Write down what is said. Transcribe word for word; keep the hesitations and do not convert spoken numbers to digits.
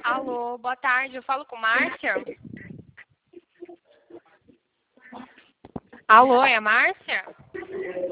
Alô, boa tarde. Eu falo com Márcia? Alô, é a Márcia?